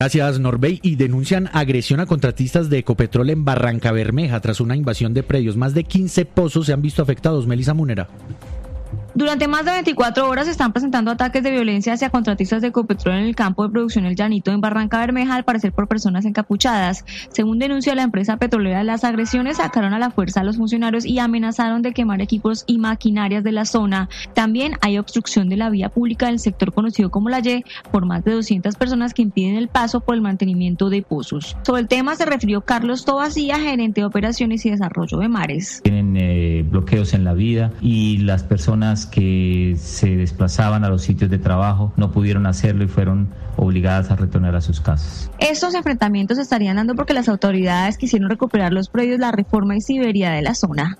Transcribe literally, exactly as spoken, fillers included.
Gracias, Norbey. Y denuncian agresión a contratistas de Ecopetrol en Barrancabermeja tras una invasión de predios. Más de quince pozos se han visto afectados. Melissa Munera. Durante más de veinticuatro horas se están presentando ataques de violencia hacia contratistas de Ecopetrol en el campo de producción El Llanito en Barrancabermeja, al parecer por personas encapuchadas. Según denuncia la empresa petrolera, las agresiones sacaron a la fuerza a los funcionarios y amenazaron de quemar equipos y maquinarias de la zona. También hay obstrucción de la vía pública del sector conocido como La Y por más de doscientas personas que impiden el paso por el mantenimiento de pozos. Sobre el tema se refirió Carlos Tobacía, gerente de operaciones y desarrollo de mares. Tienen eh, bloqueos en la vía y las personas que se desplazaban a los sitios de trabajo no pudieron hacerlo y fueron obligadas a retornar a sus casas. Estos enfrentamientos se estarían dando porque las autoridades quisieron recuperar los predios La Reforma y Siberia de la zona.